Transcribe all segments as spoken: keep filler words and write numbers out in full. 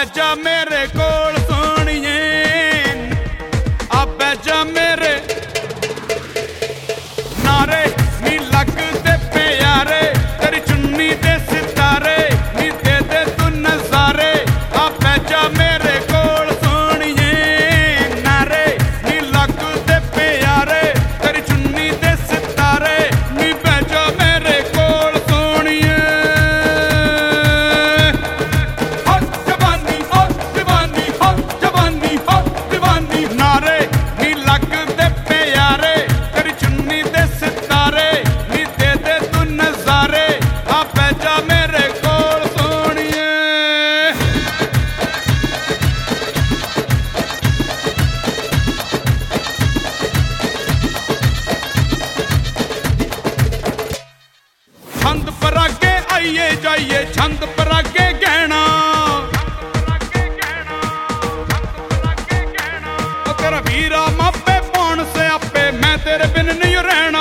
जा मेरे कोल सोनिए, आ बैजा मेरे नारे नी लगदे प्यारे, तेरी चुन्नी दे सितारे नी दे दे तू नजारे। आ बैजा मेरे कोल सोनिए, नारे नी लगदे प्यारे, तेरी चुन्नी दे सितारे नी बैजा मेरे कोल सोनिए। हो जवानी हो दीवानी हो जवानी हो दीवानी, नारे नी लगदे प्यारे, तेरी चुन्नी दे सितारे नी दे दे तू नजारे। आ बैजा मेरे कोल सोनिए। छंद परागे आइए जाइए, छंद परागे गहना, ओ तेरा वीरा मापे पौन से आपे, मैं तेरे बिन नहीं रहना।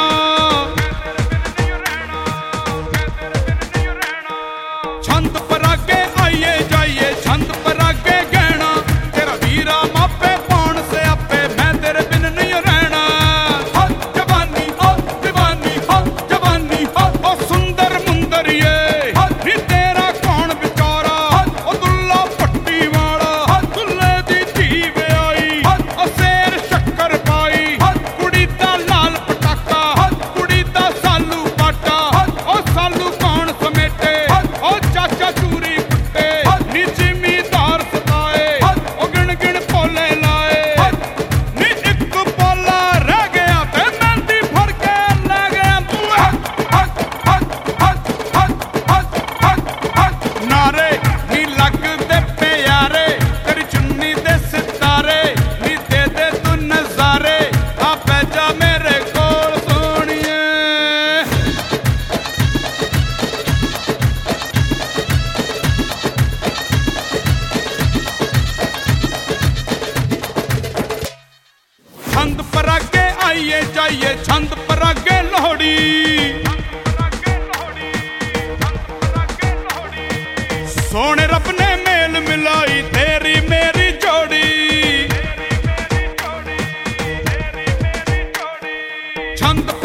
छंद परागे आइए जाइए, छंद परागे गहना, तेरा वीरा मापे पौन से आपे, मैं तेरे बिन नहीं रहना। हो जवानी हो दीवानी हो जवानी हो, ओ सुंदर मुंदर ये नी तेरा कौन बेचारा, ओ दुल्ला पट्टी वाला दुल्ले दी धी व्याई, ओ शेर शक्कर पाई, कुड़ी दा लाल पटाका, कुड़ी दा सालू बाटा, ओ सालू कौन समेटे, ओ चाचा चूरी कुट्टे नी जिमीदार सताए, ओ गिण गिण पोले लाए नी एक पोला रह गया ते मेहंदी फड़ के ले गया तू। नारे नी लगदे प्यारे, तेरी चुन्नी दे सितारे नी दे दे तू नजारे। आ बैजा मेरे कोल सोनिए। छंद परागे आइए जाइए, छंद परागे लोहड़ी, सोने रब ने मेल मिलाई तेरी मेरी जोड़ी। छंद